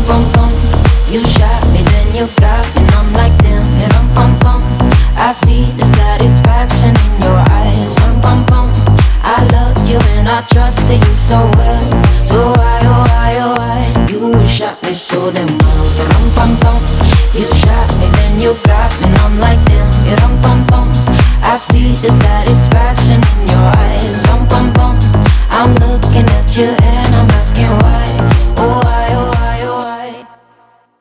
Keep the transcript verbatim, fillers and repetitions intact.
bum bum. You shot me, then you got me, and I'm like damn. Rum bum bum. I see the satisfaction in your eyes. Rum bum bum. I loved you and I trusted you so well. So why, oh why, oh why? You shot me so damn well. Rum bum bum. You shot me, then you got me, and I'm like damn. Rum bum bum. I see the satisfaction